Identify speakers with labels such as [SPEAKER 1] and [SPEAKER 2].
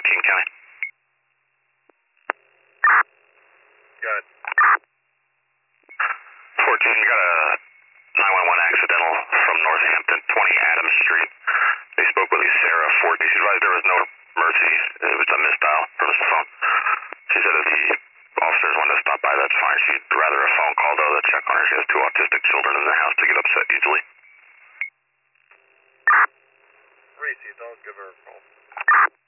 [SPEAKER 1] King County.
[SPEAKER 2] Good.
[SPEAKER 1] 14, you got a 911 accidental from Northampton, 20 Adams Street. They spoke with Sarah Ford. She advised there was no emergency. It was a misdial from the phone. She said if the officers wanted to stop by, that's fine. She'd rather a phone call, though, to check on her. She has 2 autistic children in the house to get upset easily.
[SPEAKER 2] Reese, don't give her a call.